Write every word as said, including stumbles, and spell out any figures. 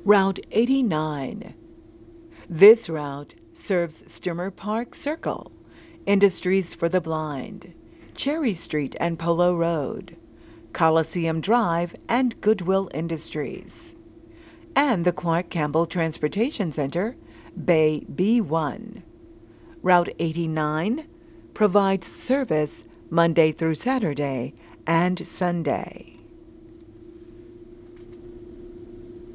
Route eighty-nine. This route serves Stimmer Park Circle, Industries for the Blind, Cherry Street and Polo Road, Coliseum Drive and Goodwill Industries, and the Clark Campbell Transportation Center, Bay B one. Route eighty-nine provides service Monday through Saturday and Sunday.